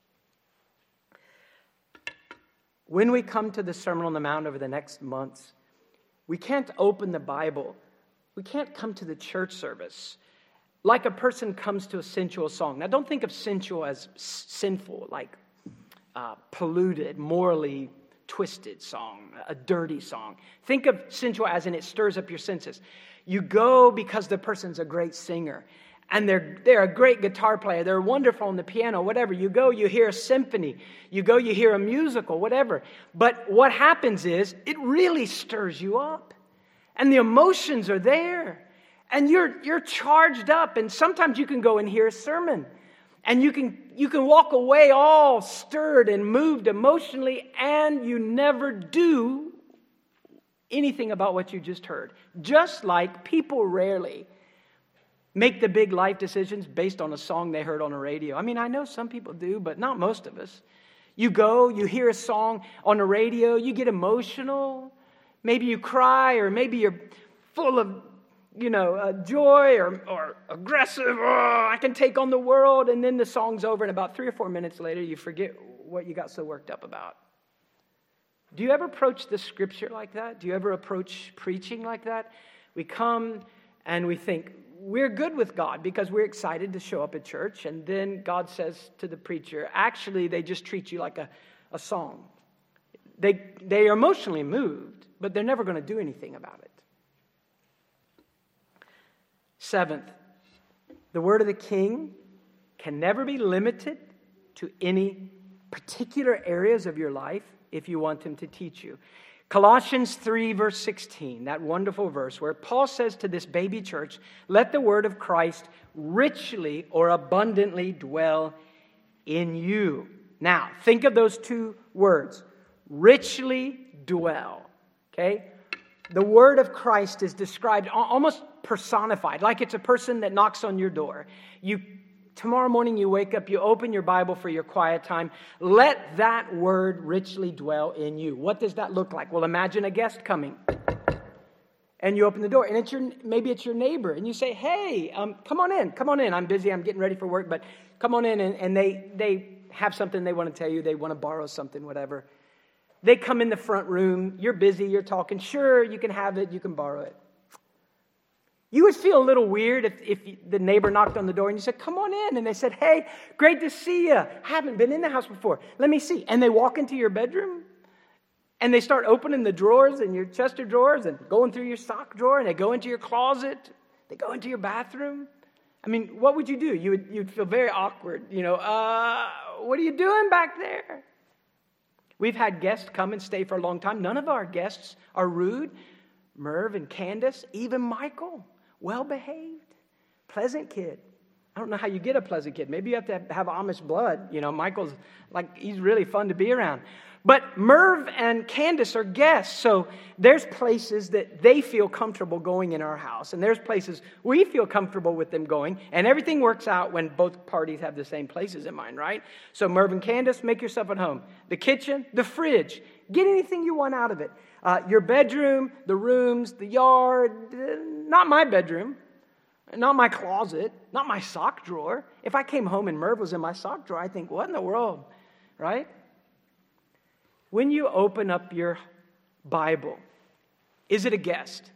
When we come to the Sermon on the Mount over the next months, we can't open the Bible. We can't come to the church service like a person comes to a sensual song. Now, don't think of sensual as sinful, like uh, polluted, morally twisted song, a dirty song. Think of sensual as in it stirs up your senses. You go because the person's a great singer, and they're they're a great guitar player. They're wonderful on the piano, whatever. You go, you hear a symphony. You go, you hear a musical, whatever. But what happens is it really stirs you up, and the emotions are there. And you're you're charged up, and sometimes you can go and hear a sermon, and you can you can walk away all stirred and moved emotionally, and you never do anything about what you just heard. Just like people rarely make the big life decisions based on a song they heard on a radio. I mean, I know some people do, but not most of us. You go, you hear a song on the radio, you get emotional, maybe you cry, or maybe you're full of you know, uh, joy or, or aggressive, oh, I can take on the world, and then the song's over, and about three or four minutes later, you forget what you got so worked up about. Do you ever approach the scripture like that? Do you ever approach preaching like that? We come and we think, we're good with God because we're excited to show up at church, and then God says to the preacher, actually, they just treat you like a, a song. They, they are emotionally moved, but they're never going to do anything about it. Seventh, the word of the king can never be limited to any particular areas of your life if you want him to teach you. Colossians three, verse sixteen, that wonderful verse where Paul says to this baby church, let the word of Christ richly or abundantly dwell in you. Now, think of those two words, richly dwell, okay? The word of Christ is described almost personified, like it's a person that knocks on your door. You tomorrow morning you wake up, you open your Bible for your quiet time. Let that word richly dwell in you. What does that look like? Well, imagine a guest coming, and you open the door, and it's your maybe it's your neighbor, and you say, "Hey, um, come on in, come on in. I'm busy. I'm getting ready for work, but come on in." And, and they they have something they want to tell you. They want to borrow something, whatever. They come in the front room. You're busy. You're talking. Sure, you can have it. You can borrow it. You would feel a little weird if, if the neighbor knocked on the door and you said, come on in. And they said, hey, great to see you. Haven't been in the house before. Let me see. And they walk into your bedroom and they start opening the drawers in your chest of drawers and going through your sock drawer, and they go into your closet. They go into your bathroom. I mean, what would you do? You would, you'd feel very awkward. You know, uh, what are you doing back there? We've had guests come and stay for a long time. None of our guests are rude. Merv and Candace, even Michael, well-behaved, pleasant kid. I don't know how you get a pleasant kid. Maybe you have to have Amish blood. You know, Michael's like, he's really fun to be around. But Merv and Candace are guests, so there's places that they feel comfortable going in our house, and there's places we feel comfortable with them going, and everything works out when both parties have the same places in mind, right? So Merv and Candace, make yourself at home. The kitchen, the fridge, get anything you want out of it. Uh, your bedroom, the rooms, the yard, uh, not my bedroom, not my closet, not my sock drawer. If I came home and Merv was in my sock drawer, I think, what in the world, right? When you open up your Bible, is it a guest?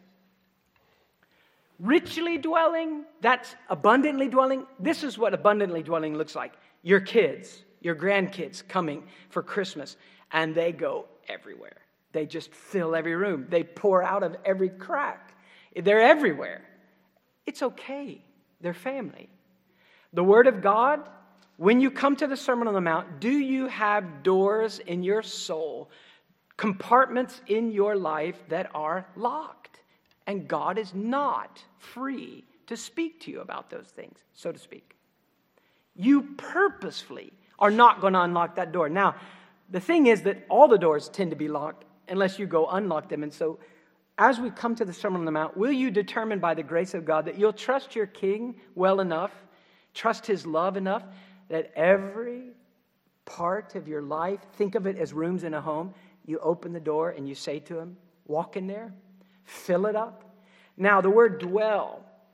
Richly dwelling, that's abundantly dwelling. This is what abundantly dwelling looks like. Your kids, your grandkids coming for Christmas, and they go everywhere. They just fill every room. They pour out of every crack. They're everywhere. It's okay. They're family. The Word of God, when you come to the Sermon on the Mount, do you have doors in your soul, compartments in your life that are locked? And God is not free to speak to you about those things, so to speak. You purposefully are not going to unlock that door. Now, the thing is that all the doors tend to be locked unless you go unlock them. And so as we come to the Sermon on the Mount, will you determine by the grace of God that you'll trust your King well enough, trust his love enough, that every part of your life, think of it as rooms in a home, you open the door and you say to him, walk in there, fill it up. Now, the word dwell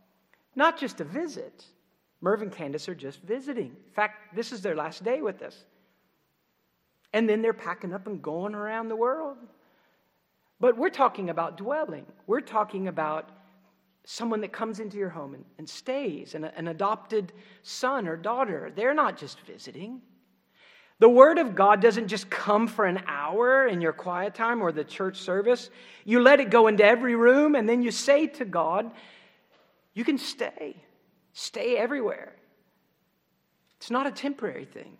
Not just a visit. Merv and Candace are just visiting. In fact, this is their last day with us. And then they're packing up and going around the world. But we're talking about dwelling. We're talking about someone that comes into your home and, and stays, an, an adopted son or daughter. They're not just visiting. The Word of God doesn't just come for an hour in your quiet time or the church service. You let it go into every room, and then you say to God, you can stay. Stay everywhere. It's not a temporary thing.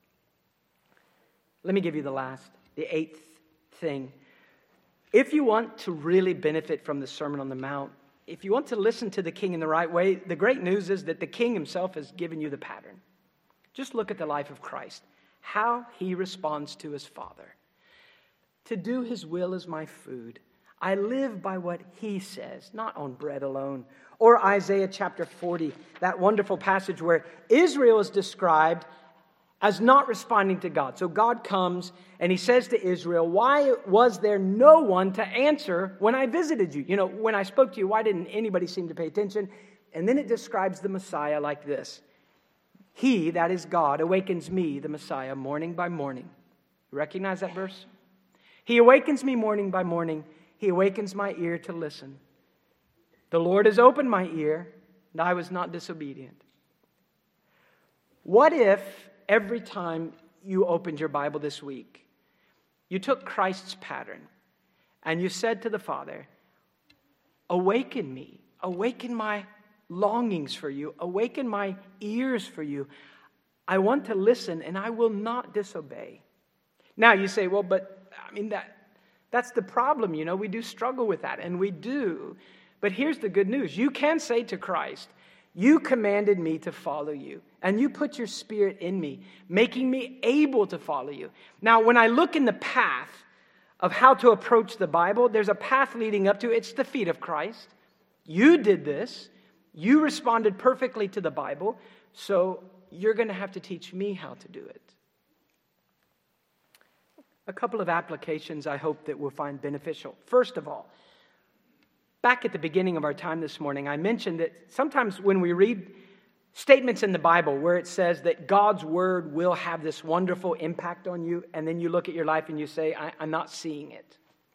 Let me give you the last, the eighth thing. If you want to really benefit from the Sermon on the Mount, if you want to listen to the King in the right way, the great news is that the King himself has given you the pattern. Just look at the life of Christ, how he responds to his Father. To do his will is my food. I live by what he says, not on bread alone. Or Isaiah chapter forty, that wonderful passage where Israel is described as not responding to God. So God comes and he says to Israel, why was there no one to answer when I visited you? You know, when I spoke to you, why didn't anybody seem to pay attention? And then it describes the Messiah like this. He, that is God, awakens me, the Messiah, morning by morning. You recognize that verse? He awakens me morning by morning. He awakens my ear to listen. The Lord has opened my ear, and I was not disobedient. What if every time you opened your Bible this week, you took Christ's pattern and you said to the Father, awaken me, awaken my longings for you, awaken my ears for you. I want to listen and I will not disobey. Now you say, well, but I mean, that that's the problem, you know, we do struggle with that, and we do. But here's the good news. You can say to Christ, you commanded me to follow you, and you put your Spirit in me, making me able to follow you. Now, when I look in the path of how to approach the Bible, there's a path leading up to it. It's the feet of Christ. You did this. You responded perfectly to the Bible, so you're going to have to teach me how to do it. A couple of applications I hope that we'll find beneficial. First of all, back at the beginning of our time this morning, I mentioned that sometimes when we read statements in the Bible where it says that God's word will have this wonderful impact on you, and then you look at your life and you say, I, I'm not seeing it.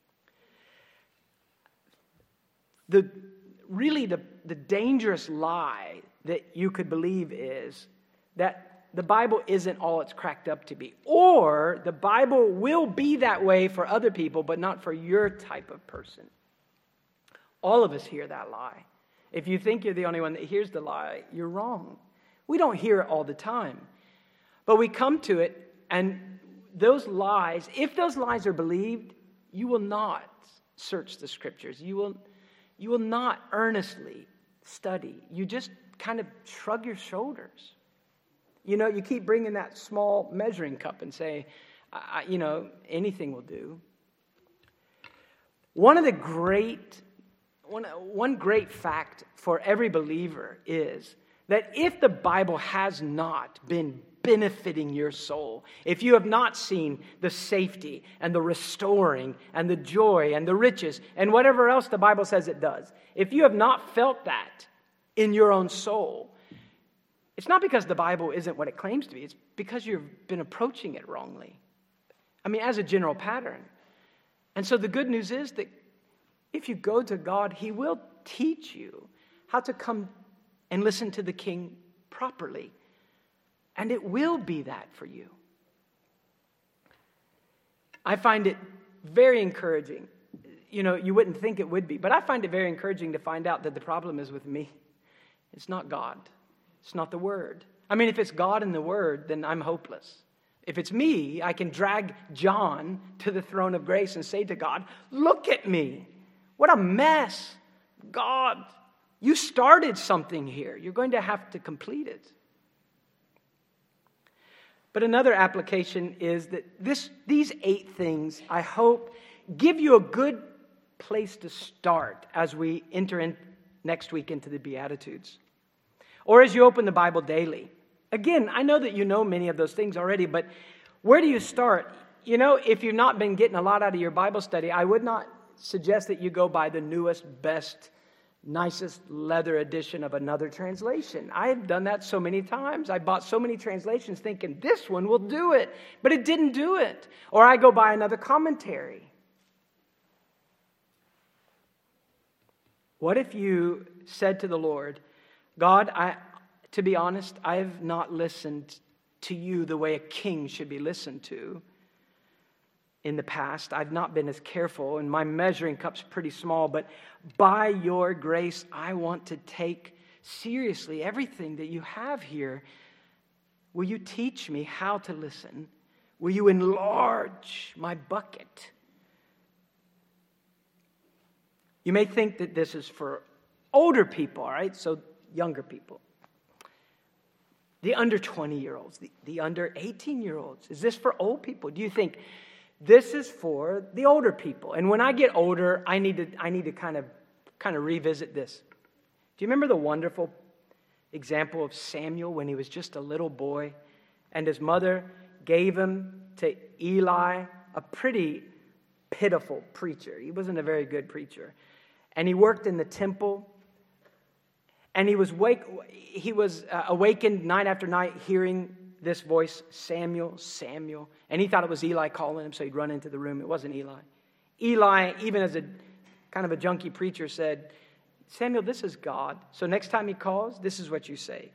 The really the, the dangerous lie that you could believe is that the Bible isn't all it's cracked up to be. Or the Bible will be that way for other people, but not for your type of person. All of us hear that lie. If you think you're the only one that hears the lie, you're wrong. We don't hear it all the time. But we come to it, and those lies, if those lies are believed, you will not search the Scriptures. You will, you will not earnestly study. You just kind of shrug your shoulders. You know, you keep bringing that small measuring cup and say, I, you know, anything will do. One of the great, one, one great fact for every believer is that if the Bible has not been benefiting your soul, if you have not seen the safety and the restoring and the joy and the riches and whatever else the Bible says it does, if you have not felt that in your own soul, it's not because the Bible isn't what it claims to be. It's because you've been approaching it wrongly. I mean, as a general pattern. And so the good news is that if you go to God, He will teach you how to come and listen to the King properly. And it will be that for you. I find it very encouraging. You know, you wouldn't think it would be, but I find it very encouraging to find out that the problem is with me. It's not God. It's not the Word. I mean, if it's God and the Word, then I'm hopeless. If it's me, I can drag John to the throne of grace and say to God, look at me. What a mess. God, you started something here. You're going to have to complete it. But another application is that this, these eight things, I hope, give you a good place to start as we enter in next week into the Beatitudes. Or as you open the Bible daily. Again, I know that you know many of those things already, but where do you start? You know, if you've not been getting a lot out of your Bible study, I would not suggest that you go by the newest, best nicest leather edition of another translation. I have done that so many times. I bought so many translations thinking this one will do it, but it didn't do it. Or I go buy another commentary. What if you said to the Lord, God, I, to be honest, I have not listened to you the way a king should be listened to. In the past, I've not been as careful, and my measuring cup's pretty small, but by your grace, I want to take seriously everything that you have here. Will you teach me how to listen? Will you enlarge my bucket? You may think that this is for older people, all right? So younger people. The under twenty-year-olds, the, the under eighteen-year-olds. Is this for old people? Do you think this is for the older people? And when I get older, I need to I need to kind of kind of revisit this. Do you remember the wonderful example of Samuel when he was just a little boy and his mother gave him to Eli, a pretty pitiful preacher. He wasn't a very good preacher. And he worked in the temple. And he was wake he was uh, awakened night after night hearing this voice, Samuel, Samuel. And he thought it was Eli calling him, so he'd run into the room. It wasn't Eli. Eli, even as a kind of a junky preacher, said, Samuel, this is God. So next time he calls, this is what you say.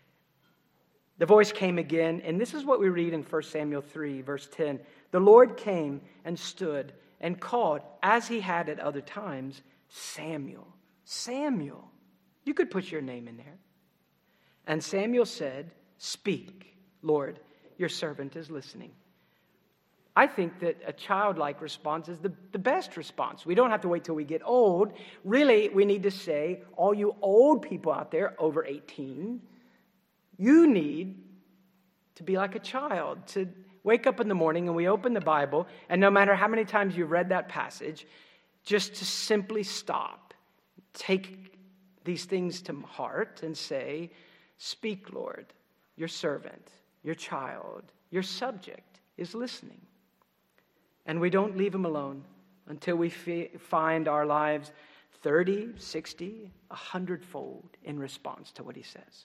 The voice came again, and this is what we read in First Samuel three, verse ten. The Lord came and stood and called, as he had at other times, Samuel, Samuel. You could put your name in there. And Samuel said, speak, Lord, your servant is listening. I think that a childlike response is the, the best response. We don't have to wait till we get old. Really, we need to say, all you old people out there over eighteen, you need to be like a child, to wake up in the morning and we open the Bible, and no matter how many times you've read that passage, just to simply stop, take these things to heart and say, speak, Lord, your servant, your child, your subject is listening. And we don't leave him alone until we fi- find our lives thirty, sixty, a hundredfold in response to what he says.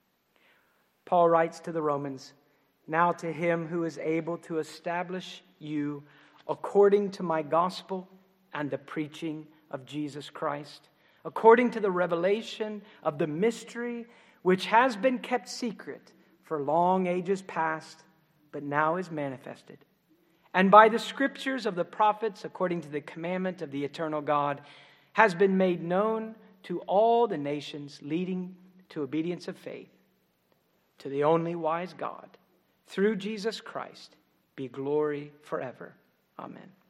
Paul writes to the Romans, now to him who is able to establish you according to my gospel and the preaching of Jesus Christ, according to the revelation of the mystery which has been kept secret for long ages past, but now is manifested. And by the scriptures of the prophets, according to the commandment of the eternal God, has been made known to all the nations, leading to obedience of faith. To the only wise God, through Jesus Christ, be glory forever. Amen.